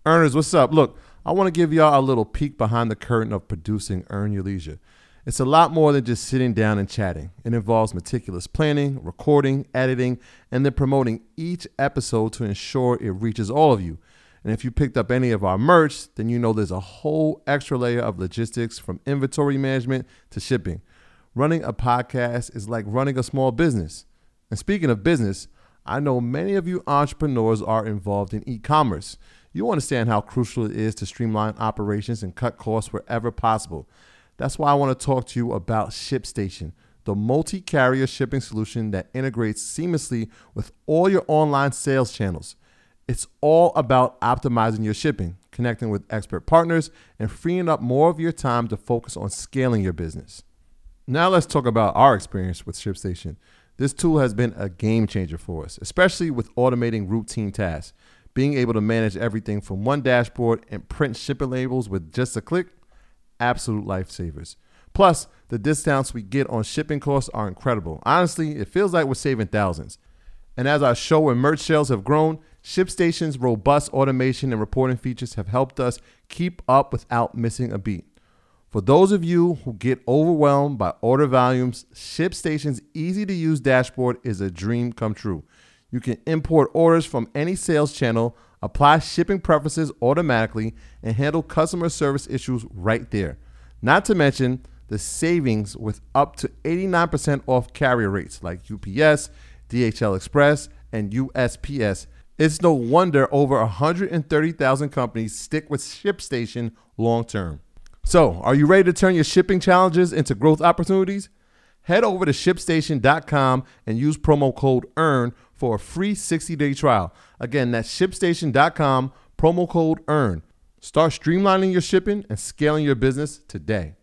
Earners, what's up? Look, I want to give y'all a little peek behind the curtain of producing Earn Your Leisure. It's a lot more than just sitting down and chatting. It involves meticulous planning, recording, editing, and then promoting each episode to ensure it reaches all of you. And if you picked up any of our merch, then you know there's a whole extra layer of logistics from inventory management to shipping. Running a podcast is like running a small business. And speaking of business, I know many of you entrepreneurs are involved in e-commerce. You understand how crucial it is to streamline operations and cut costs wherever possible. That's why I want to talk to you about ShipStation, the multi-carrier shipping solution that integrates seamlessly with all your online sales channels. It's all about optimizing your shipping, connecting with expert partners, and freeing up more of your time to focus on scaling your business. Now let's talk about our experience with ShipStation. This tool has been a game changer for us, especially with automating routine tasks. Being able to manage everything from one dashboard and print shipping labels with just a click, absolute lifesavers. Plus, the discounts we get on shipping costs are incredible. Honestly, it feels like we're saving thousands. And as our show and merch sales have grown, ShipStation's robust automation and reporting features have helped us keep up without missing a beat. For those of you who get overwhelmed by order volumes, ShipStation's easy-to-use dashboard is a dream come true. You can import orders from any sales channel, apply shipping preferences automatically, and handle customer service issues right there. Not to mention the savings with up to 89% off carrier rates like UPS, DHL Express, and USPS. It's no wonder over 130,000 companies stick with ShipStation long term. So, are you ready to turn your shipping challenges into growth opportunities? Head over to ShipStation.com and use promo code EARN for a free 60-day trial. Again, that's ShipStation.com, promo code EARN. Start streamlining your shipping and scaling your business today.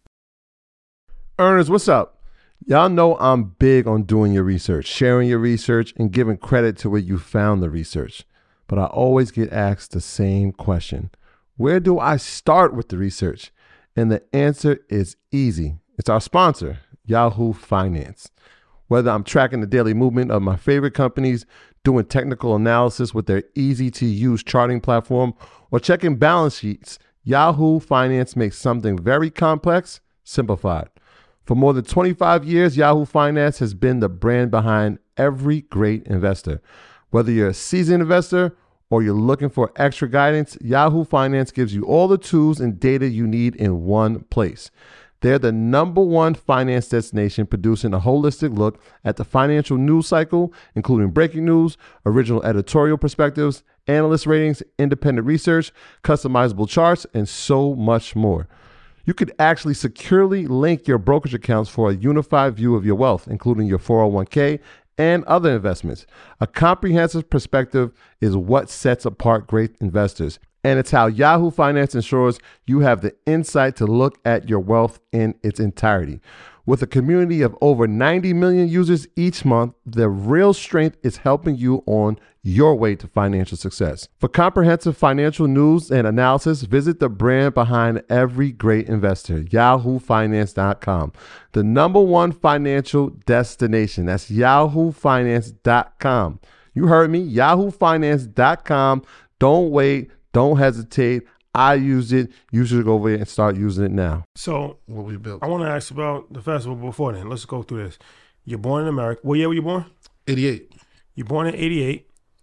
Earners, what's up? Y'all know I'm big on doing your research, sharing your research, and giving credit to where you found the research. But I always get asked the same question. Where do I start with the research? And the answer is easy. It's our sponsor, Yahoo Finance. Whether I'm tracking the daily movement of my favorite companies, doing technical analysis with their easy-to-use charting platform, or checking balance sheets, Yahoo Finance makes something very complex simplified. For more than 25 years, Yahoo Finance has been the brand behind every great investor. Whether you're a seasoned investor or you're looking for extra guidance, Yahoo Finance gives you all the tools and data you need in one place. They're the #1 finance destination, producing a holistic look at the financial news cycle, including breaking news, original editorial perspectives, analyst ratings, independent research, customizable charts, and so much more. You could actually securely link your brokerage accounts for a unified view of your wealth, including your 401k and other investments. A comprehensive perspective is what sets apart great investors. And it's how Yahoo Finance ensures you have the insight to look at your wealth in its entirety. With a community of over 90 million users each month, the real strength is helping you on your way to financial success. For comprehensive financial news and analysis, visit the brand behind every great investor, yahoofinance.com. The #1 financial destination. That's yahoofinance.com. You heard me, yahoofinance.com. Don't wait. Don't hesitate. I used it. You should go over there and start using it now. So, what we built. I want to ask about the festival before then. Let's go through this. You're born in America. What year were you born? 88. You're born in 88.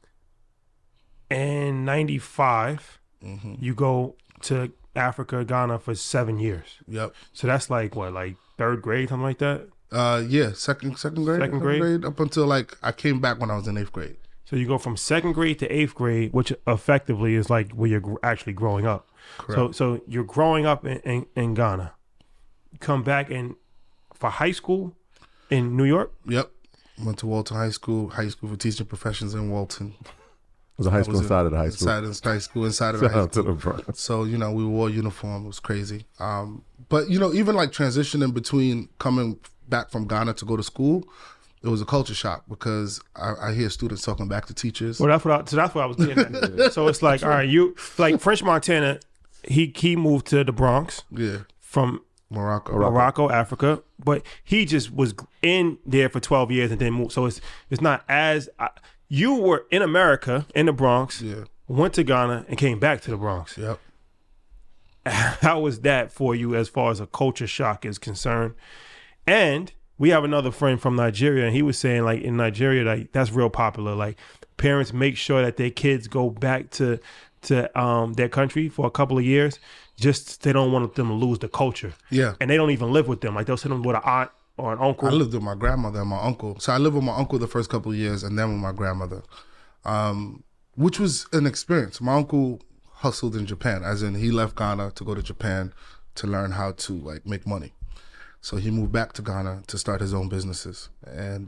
And 95, you go to Africa, Ghana for 7 years. Yep. So that's like what, like third grade, something like that? Yeah, second grade. Second grade? Up until like I came back when I was in 8th grade. So you go from 2nd grade to 8th grade, which effectively is like where you're actually growing up. Correct. So you're growing up in Ghana. You come back for high school in New York? Yep. Went to Walton High School for teaching professions in Walton. It was a high school inside of the high school. Inside of the high school. So, we wore uniform. It was crazy. But, even like transitioning between coming back from Ghana to go to school, it was a culture shock because I hear students talking back to teachers. Well, that's what I was getting at. So it's like, all right, you like French Montana, he moved to the Bronx. Yeah. From Morocco, Africa, but he just was in there for 12 years and then moved. So it's not as you were in America in the Bronx, went to Ghana, and came back to the Bronx. Yep. How was that for you as far as a culture shock is concerned? And we have another friend from Nigeria, and he was saying, like, in Nigeria, like, that's real popular. Like, parents make sure that their kids go back to their country for a couple of years. Just they don't want them to lose the culture. Yeah. And they don't even live with them. Like, they'll send them with an aunt or an uncle. I lived with my grandmother and my uncle. So I lived with my uncle the first couple of years, and then with my grandmother, which was an experience. My uncle hustled in Japan, as in he left Ghana to go to Japan to learn how to, like, make money. So he moved back to Ghana to start his own businesses. And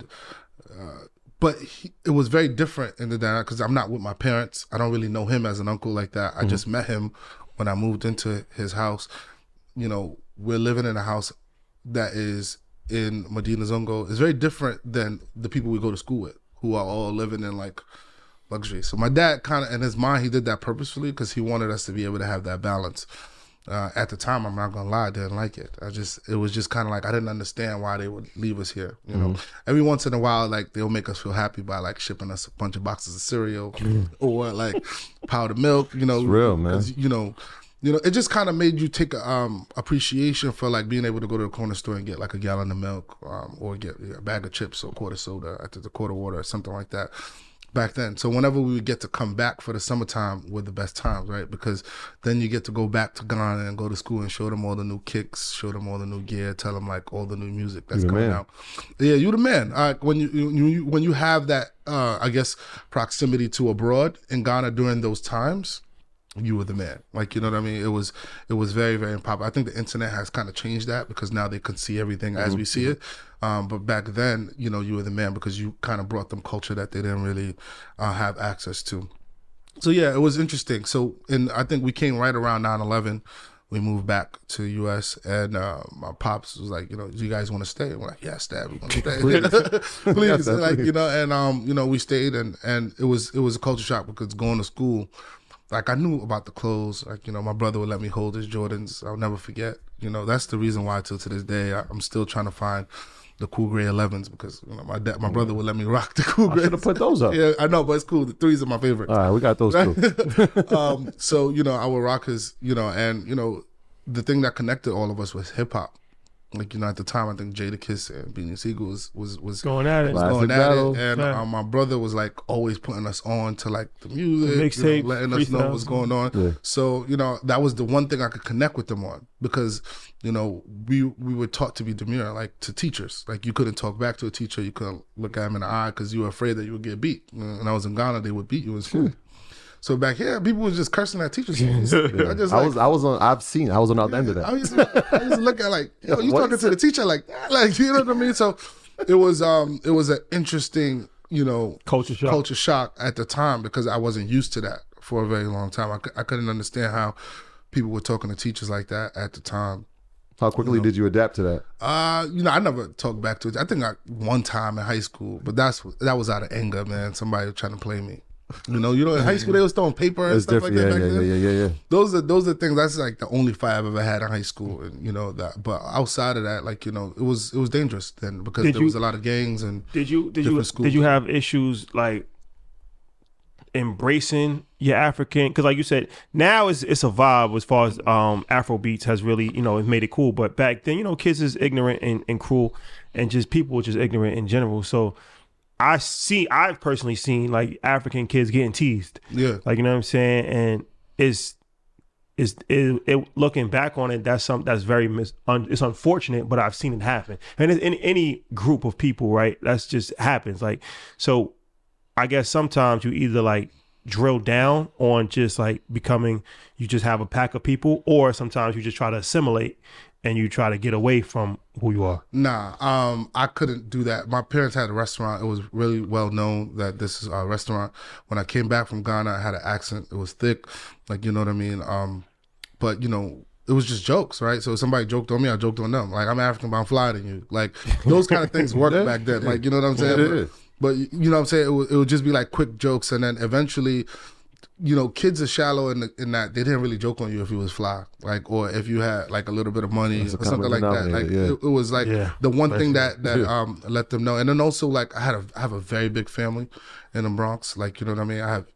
but it was very different in the dynamic because I'm not with my parents. I don't really know him as an uncle like that. I just met him when I moved into his house. You know, we're living in a house that is in Medina Zongo. It's very different than the people we go to school with, who are all living in, like, luxury. So my dad kind of, in his mind, he did that purposefully because he wanted us to be able to have that balance. At the time, I'm not gonna lie, I didn't like it. It was just kind of like, I didn't understand why they would leave us here. You know, every once in a while, like, they'll make us feel happy by, like, shipping us a bunch of boxes of cereal or, like, powdered milk. You know, it's real, man. You know, it just kind of made you take appreciation for, like, being able to go to the corner store and get, like, a gallon of milk or get a bag of chips or a quart of soda, after the quart of water or something like that. Back then. So whenever we would get to come back for the summertime were the best times, right? Because then you get to go back to Ghana and go to school and show them all the new kicks, show them all the new gear, tell them, like, all the new music that's coming out. Yeah, you the man. When you have that, I guess, proximity to abroad in Ghana during those times, you were the man. Like, you know what I mean? It was very, very popular. I think the internet has kind of changed that because now they can see everything as we see it. But back then, you know, you were the man because you kind of brought them culture that they didn't really have access to. So yeah, it was interesting. So I think we came right around 9/11. We moved back to the U.S. and my pops was like, you know, do you guys want to stay? And we're like, yeah, Dad, we're going to stay. Please. Like, you know, and, you know, we stayed and it was a culture shock because going to school, like, I knew about the clothes. Like, you know, my brother would let me hold his Jordans. I'll never forget. You know, that's the reason why till to this day I'm still trying to find the cool gray 11s because, you know, my brother would let me rock the cool grays. I should have put those up. Yeah, I know, but it's cool. The 3s are my favorite. All right, we got those too. So, you know, I would rock his, you know, and, you know, the thing that connected all of us was hip hop. Like, you know, at the time, I think Jadakiss and Beanie Siegel was going at it. And my brother was, like, always putting us on to, like, the music, you know, letting us know what's going on. Yeah. So, you know, that was the one thing I could connect with them on because, you know, we were taught to be demure, like, to teachers. Like, you couldn't talk back to a teacher. You couldn't look at him in the eye because you were afraid that you would get beat. When I was in Ghana, they would beat you in school. So back here, people was just cursing at teachers. I was on the other end of that. I used to look at, like, yo, you talking to the teacher, like, you know what I mean? So it was an interesting, you know, culture shock at the time because I wasn't used to that for a very long time. I couldn't understand how people were talking to teachers like that at the time. How quickly did you adapt to that? You know, I never talked back to it. I think one time in high school, but that was out of anger, man. Somebody was trying to play me. You know, in high school they was throwing paper and stuff like that back then. Yeah. Those are things. That's like the only fight I've ever had in high school, and you know that. But outside of that, like, you know, it was dangerous then because there was a lot of gangs and did you have issues like embracing your African? Because like you said, now it's a vibe as far as Afro beats has really, you know, it made it cool. But back then, you know, kids is ignorant and cruel, and just people were just ignorant in general. So I've personally seen like African kids getting teased. Yeah. Like, you know what I'm saying? And it looking back on it, that's something that's very it's unfortunate, but I've seen it happen. And in any group of people, right? That's just happens. Like, so I guess sometimes you either like drill down on just like becoming, you just have a pack of people, or sometimes you just try to assimilate and you try to get away from who you are. Nah, I couldn't do that. My parents had a restaurant. It was really well known that this is a restaurant. When I came back from Ghana, I had an accent. It was thick, like, you know what I mean? But, you know, it was just jokes, right? So if somebody joked on me, I joked on them. Like, I'm African, but I'm flyer than you. Like, those kind of things worked back then. Like, you know what I'm saying? But you know what I'm saying? It would just be like quick jokes. And then eventually, you know, kids are shallow in that they didn't really joke on you if you was fly, like, or if you had like a little bit of money or something like that. Like it was like the one thing that let them know. And then also, like, I have a very big family in the Bronx. Like, you know what I mean? I have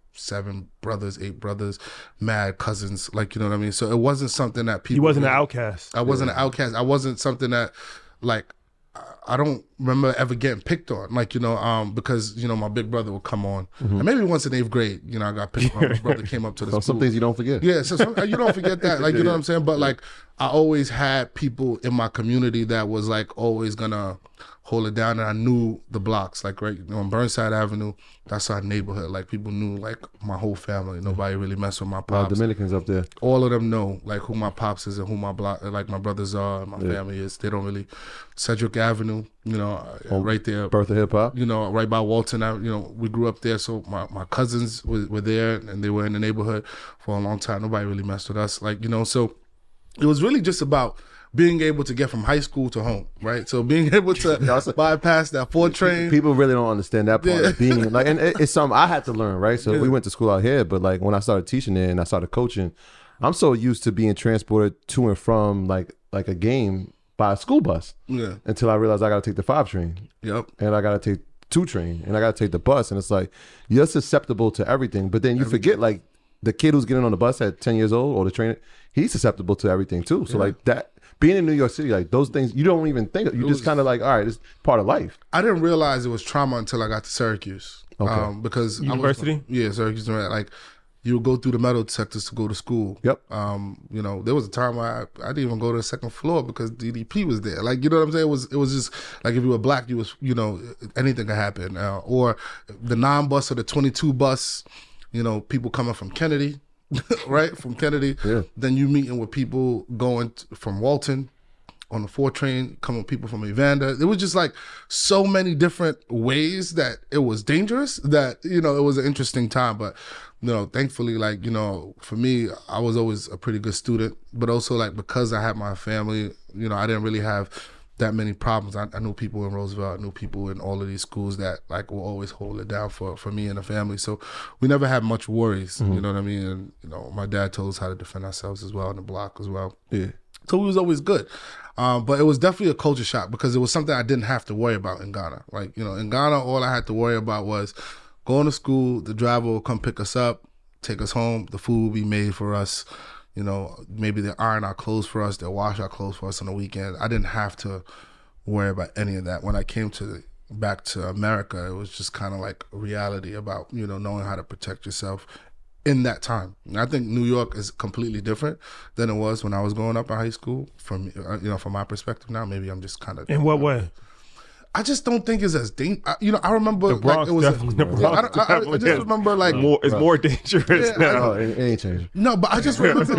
7 brothers, 8 brothers, mad cousins, like, you know what I mean? So it wasn't something that people... He wasn't an outcast. I wasn't an outcast. I wasn't something that, like, I don't remember ever getting picked on, like, you know, because, you know, my big brother would come on. And maybe once in 8th grade, you know, I got picked on. My brother came up to the school. Some things you don't forget. Yeah, so you don't forget that, like, you know what I'm saying? But, like, I always had people in my community that was, like, always gonna hold it down, and I knew the blocks, like, right, you know, on Burnside Avenue, that's our neighborhood. Like, people knew, like, my whole family. Nobody really messed with my pops. Dominicans up there. All of them know, like, who my pops is and who my block, like, my brothers are and my family is. They don't really... Cedric Avenue, you know, right there. Birth of hip hop. You know, right by Walton. You know, we grew up there, so my cousins were there, and they were in the neighborhood for a long time. Nobody really messed with us, like, you know. So it was really just about being able to get from high school to home, right? So being able to bypass that 4 train. People really don't understand that part of being like, and it's something I had to learn, right? So we went to school out here, but like when I started teaching there and I started coaching, I'm so used to being transported to and from like a game by a school bus. Yeah. Until I realized I got to take the 5 train. Yep. And I got to take 2 train, and I got to take the bus, and it's like you're susceptible to everything, but then you forget like the kid who's getting on the bus at 10 years old or the trainer, he's susceptible to everything too. So like that. Being in New York City, like those things, you don't even think. You just kind of like, all right, it's part of life. I didn't realize it was trauma until I got to Syracuse. Okay. Because University? Syracuse. Like, you would go through the metal detectors to go to school. Yep. You know, there was a time where I didn't even go to the 2nd floor because DDP was there. Like, you know what I'm saying? It was just like if you were black, you know, anything could happen. Or the 9 bus or the 22 bus. You know, people coming from Kennedy. Right, from Kennedy. Yeah. Then you meeting with people going from Walton on the 4 train, coming with people from Evander. It was just like so many different ways that it was dangerous that, you know, it was an interesting time. But, you know, thankfully, like, you know, for me, I was always a pretty good student, but also like because I had my family, you know, I didn't really have that many problems. I knew people in Roosevelt, I knew people in all of these schools that like will always hold it down for me and the family. So we never had much worries, you know what I mean? And, you know, my dad told us how to defend ourselves as well on the block as well. Yeah. So we was always good. But it was definitely a culture shock because it was something I didn't have to worry about in Ghana. Like, you know, in Ghana, all I had to worry about was going to school, the driver will come pick us up, take us home, the food will be made for us. You know, maybe they'll iron our clothes for us, they'll wash our clothes for us on the weekend. I didn't have to worry about any of that. When I came back to America, it was just kind of like a reality about, you know, knowing how to protect yourself in that time. And I think New York is completely different than it was when I was growing up in high school. From, you know, from my perspective now, maybe I'm just kind of... In what way? I just don't think it's as dangerous. You know, I remember the Bronx, like it was. I just remember like it's more dangerous now. It ain't changing. No, but I just remember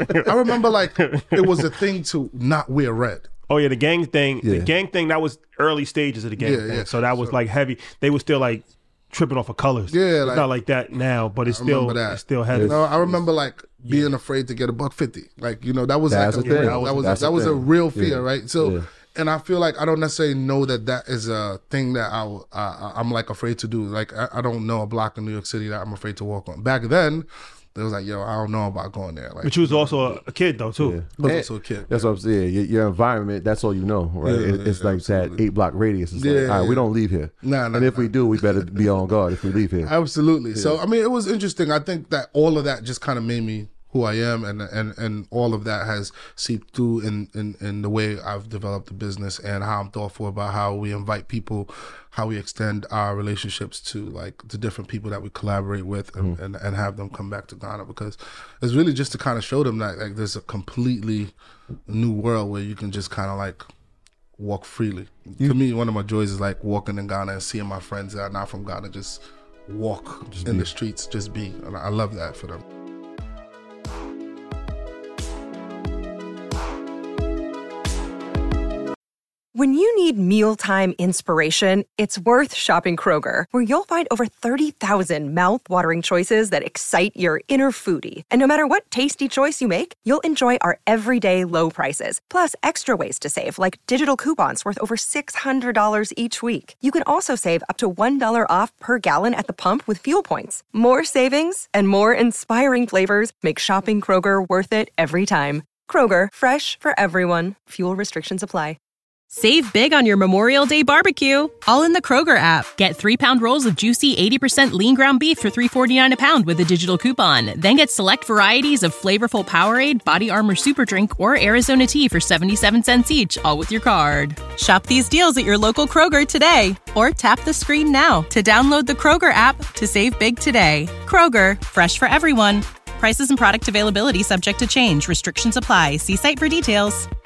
like it was a thing to not wear red. Oh yeah, the gang thing. Yeah. The gang thing, that was early stages of the gang thing. So that was like heavy. They were still like tripping off of colors. Yeah, it's not like that now, but it's still heavy. You know, I remember like being afraid to get $1.50. Like, you know, that was like that was a real fear, right? So. And I feel like I don't necessarily know that is a thing that I'm like afraid to do. Like I don't know a block in New York City that I'm afraid to walk on. Back then, it was like, yo, I don't know about going there. Like, but you was also a kid though too. I was also a kid. That's what I'm saying. Your environment, that's all you know, right? It's like absolutely. That 8-block radius. It's like, all right, we don't leave here. And if we do, we better be on guard if we leave here. Absolutely. So I mean, it was interesting. I think that all of that just kind of made me who I am, and all of that has seeped through in the way I've developed the business and how I'm thoughtful about how we invite people, how we extend our relationships to like the different people that we collaborate with and have them come back to Ghana, because it's really just to kind of show them that like there's a completely new world where you can just kind of like walk freely. For me, one of my joys is like walking in Ghana and seeing my friends that are not from Ghana just walk in the streets, just be. And I love that for them. When you need mealtime inspiration, it's worth shopping Kroger, where you'll find over 30,000 mouth-watering choices that excite your inner foodie. And no matter what tasty choice you make, you'll enjoy our everyday low prices, plus extra ways to save, like digital coupons worth over $600 each week. You can also save up to $1 off per gallon at the pump with fuel points. More savings and more inspiring flavors make shopping Kroger worth it every time. Kroger, fresh for everyone. Fuel restrictions apply. Save big on your Memorial Day barbecue, all in the Kroger app. Get 3-pound rolls of juicy 80% lean ground beef for $3.49 a pound with a digital coupon. Then get select varieties of flavorful Powerade, Body Armor Super Drink, or Arizona tea for 77 cents each, all with your card. Shop these deals at your local Kroger today, or tap the screen now to download the Kroger app to save big today. Kroger, fresh for everyone. Prices and product availability subject to change. Restrictions apply. See site for details.